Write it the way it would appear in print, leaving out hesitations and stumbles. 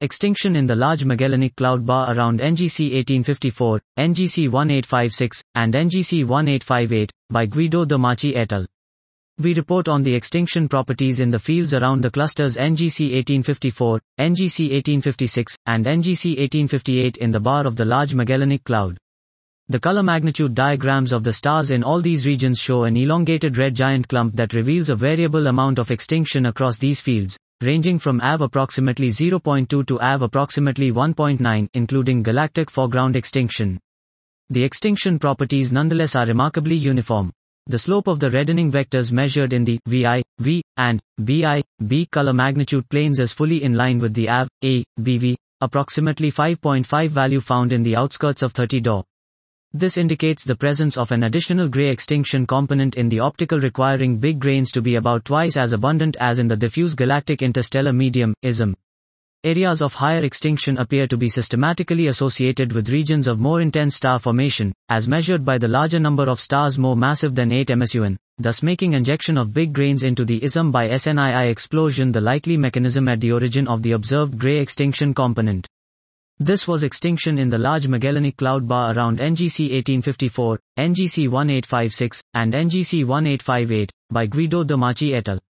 Extinction in the Large Magellanic Cloud Bar around NGC 1854, NGC 1856, and NGC 1858, by Guido de Machi et al. We report on the extinction properties in the fields around the clusters NGC 1854, NGC 1856, and NGC 1858 in the bar of the Large Magellanic Cloud. The color magnitude diagrams of the stars in all these regions show an elongated red giant clump that reveals a variable amount of extinction across these fields, ranging from AV approximately 0.2 to AV approximately 1.9, including galactic foreground extinction. The extinction properties nonetheless are remarkably uniform. The slope of the reddening vectors measured in the VI, V, and BI, B color magnitude planes is fully in line with the AV, A, BV, approximately 5.5 value found in the outskirts of 30 DO. This indicates the presence of an additional gray extinction component in the optical, requiring big grains to be about twice as abundant as in the diffuse galactic interstellar medium, ISM. Areas of higher extinction appear to be systematically associated with regions of more intense star formation, as measured by the larger number of stars more massive than 8 MSUN, thus making injection of big grains into the ISM by SNII explosion the likely mechanism at the origin of the observed gray extinction component. This was extinction in the Large Magellanic Cloud Bar around NGC 1854, NGC 1856, and NGC 1858, by Guido de Machi et al.